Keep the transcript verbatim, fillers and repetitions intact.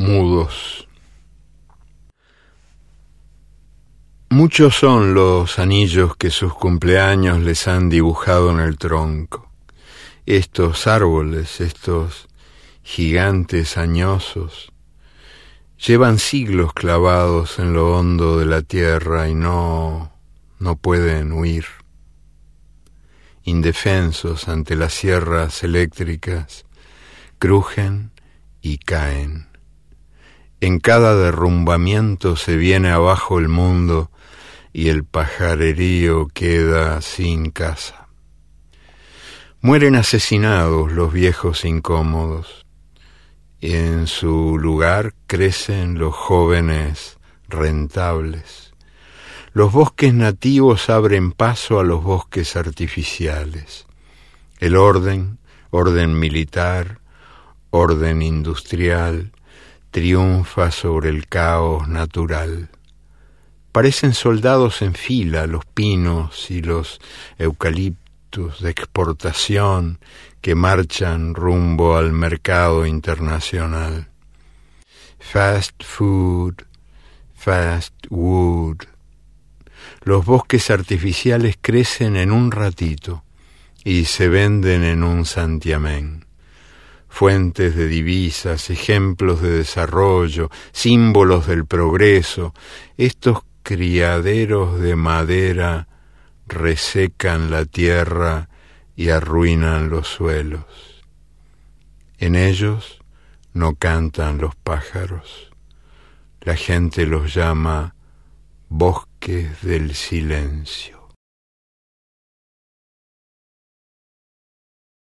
mudos. Muchos son los anillos que sus cumpleaños les han dibujado en el tronco. Estos árboles, estos gigantes añosos, llevan siglos clavados en lo hondo de la tierra y no, no pueden huir. Indefensos ante las sierras eléctricas, crujen y caen. En cada derrumbamiento se viene abajo el mundo y el pajarerío queda sin casa. Mueren asesinados los viejos incómodos, y en su lugar crecen los jóvenes rentables. Los bosques nativos abren paso a los bosques artificiales. El orden, orden militar, orden industrial, triunfa sobre el caos natural. Parecen soldados en fila los pinos y los eucaliptus de exportación que marchan rumbo al mercado internacional. Fast food, fast wood. Los bosques artificiales crecen en un ratito y se venden en un santiamén. Fuentes de divisas, ejemplos de desarrollo, símbolos del progreso, estos criaderos de madera resecan la tierra y arruinan los suelos. En ellos no cantan los pájaros. La gente los llama bosques del silencio.